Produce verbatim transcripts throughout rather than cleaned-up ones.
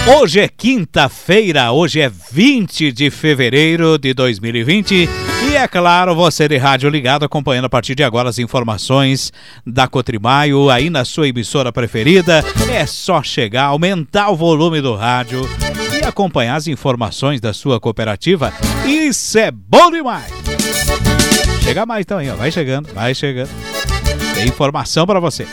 Hoje é quinta-feira, hoje é vinte de fevereiro de dois mil e vinte e é claro, você de rádio ligado acompanhando a partir de agora as informações da Cotrimaio aí na sua emissora preferida. É só chegar, aumentar o volume do rádio e acompanhar as informações da sua cooperativa. Isso é bom demais! Chega mais então aí, ó. Vai chegando, vai chegando. Tem informação para você.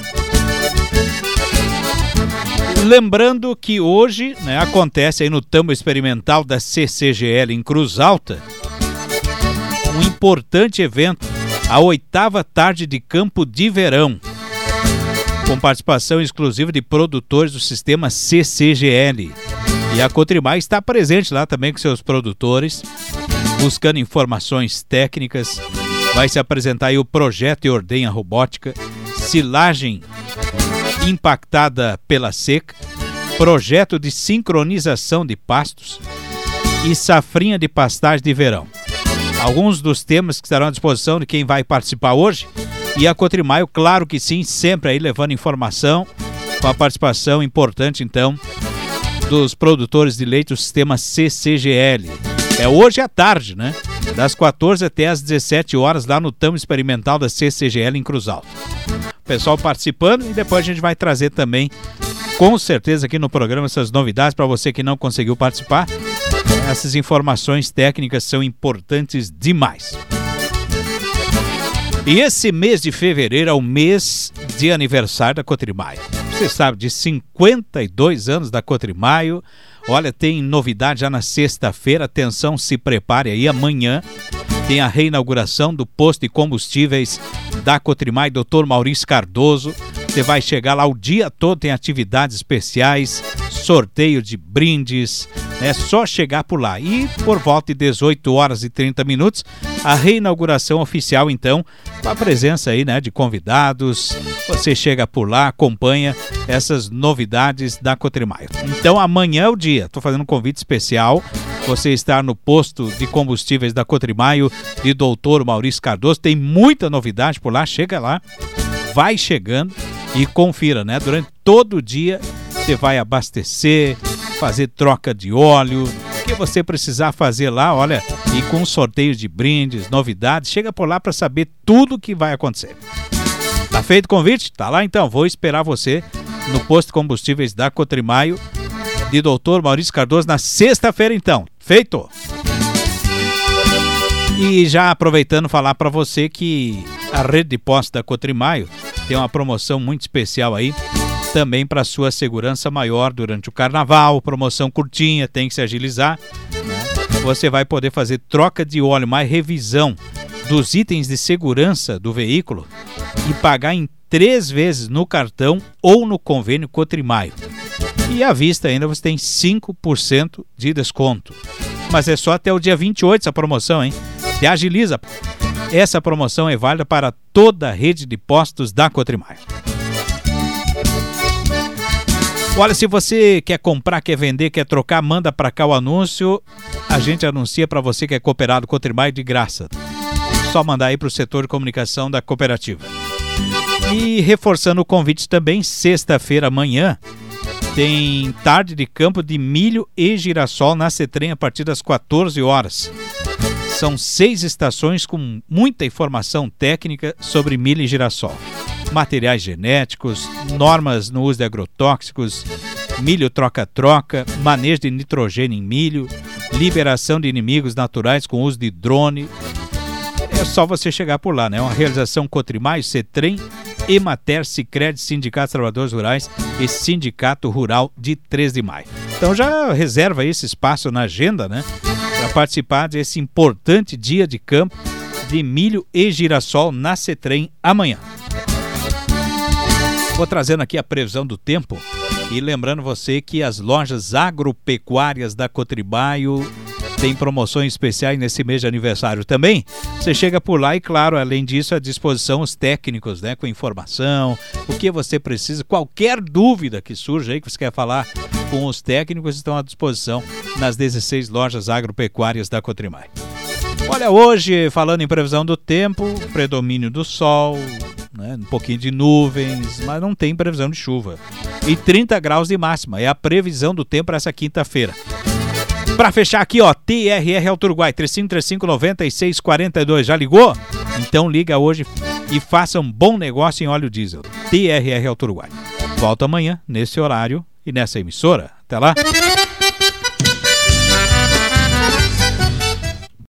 Lembrando que hoje, né, acontece aí no Tambo Experimental da C C G L em Cruz Alta um importante evento, a oitava tarde de campo de verão, com participação exclusiva de produtores do sistema C C G L. E a Cotrimaio está presente lá também com seus produtores, buscando informações técnicas. Vai se apresentar aí o projeto e ordenha robótica, silagem impactada pela seca, projeto de sincronização de pastos e safrinha de pastagem de verão. Alguns dos temas que estarão à disposição de quem vai participar hoje. E a Cotrimaio, claro que sim, sempre aí levando informação, com a participação importante então dos produtores de leite do sistema C C G L. É hoje à tarde, né? Das quatorze até as dezessete horas lá no Tambo Experimental da C C G L em Cruz Alta. Pessoal participando e depois a gente vai trazer também, com certeza aqui no programa, essas novidades para você que não conseguiu participar. Essas informações técnicas são importantes demais. E esse mês de fevereiro é o mês de aniversário da Cotrimaio. Você sabe, de cinquenta e dois anos da Cotrimaio. Olha, tem novidade já na sexta-feira. Atenção, se prepare aí. Amanhã tem a reinauguração do posto de combustíveis da Cotrimaio, doutor Maurício Cardoso. Você vai chegar lá o dia todo, tem atividades especiais, sorteio de brindes, é só chegar por lá. E por volta de dezoito horas e trinta minutos, a reinauguração oficial, então, com a presença aí, né, de convidados. Você chega por lá, acompanha essas novidades da Cotrimaio. Então, amanhã é o dia. Estou fazendo um convite especial. Você está no posto de combustíveis da Cotrimaio de doutor Maurício Cardoso. Tem muita novidade por lá. Chega lá, vai chegando e confira, né? Durante todo o dia você vai abastecer, fazer troca de óleo, o que você precisar fazer lá, olha, e com sorteios de brindes, novidades, chega por lá para saber tudo o que vai acontecer. Tá feito o convite? Tá lá então, vou esperar você no posto de combustíveis da Cotrimaio de doutor Maurício Cardoso na sexta-feira então. Feito! E já aproveitando falar para você que a rede de postos da Cotrimaio tem uma promoção muito especial aí, também para sua segurança maior durante o carnaval, promoção curtinha, tem que se agilizar, né? Você vai poder fazer troca de óleo, mais revisão dos itens de segurança do veículo e pagar em três vezes no cartão ou no convênio Cotrimaio. E à vista ainda você tem cinco por cento de desconto. Mas é só até o dia vinte e oito essa promoção, hein? Se agiliza. Essa promoção é válida para toda a rede de postos da Cotrimaio. Olha, se você quer comprar, quer vender, quer trocar, manda para cá o anúncio. A gente anuncia para você que é cooperado Cotrimaio de graça. Só mandar aí para o setor de comunicação da cooperativa. E reforçando o convite também, sexta-feira amanhã tem tarde de campo de milho e girassol na CETREM a partir das quatorze horas. São seis estações com muita informação técnica sobre milho e girassol. Materiais genéticos, normas no uso de agrotóxicos, milho troca-troca, manejo de nitrogênio em milho, liberação de inimigos naturais com uso de drone. É só você chegar por lá, né? É uma realização Cotrimaio, CETREM, Emater, Sicredi, Sindicato dos Trabalhadores Rurais e Sindicato Rural de três de maio. Então já reserva esse espaço na agenda, né? Para participar desse importante dia de campo de milho e girassol na CETREM amanhã. Vou trazendo aqui a previsão do tempo e lembrando você que as lojas agropecuárias da Cotrimaio tem promoções especiais nesse mês de aniversário também. Você chega por lá e, claro, além disso, à disposição os técnicos, né, com informação, o que você precisa, qualquer dúvida que surja aí, que você quer falar com os técnicos, estão à disposição nas dezesseis lojas agropecuárias da Cotrimaio. Olha, hoje, falando em previsão do tempo, predomínio do sol, né? Um pouquinho de nuvens, mas não tem previsão de chuva. E trinta graus de máxima, é a previsão do tempo para essa quinta-feira. Para fechar aqui, ó, T R R Auto Uruguai, três cinco três cinco, nove seis quatro dois. Já ligou? Então liga hoje e faça um bom negócio em óleo diesel. T R R Auto Uruguai. Volto amanhã, nesse horário e nessa emissora. Até lá.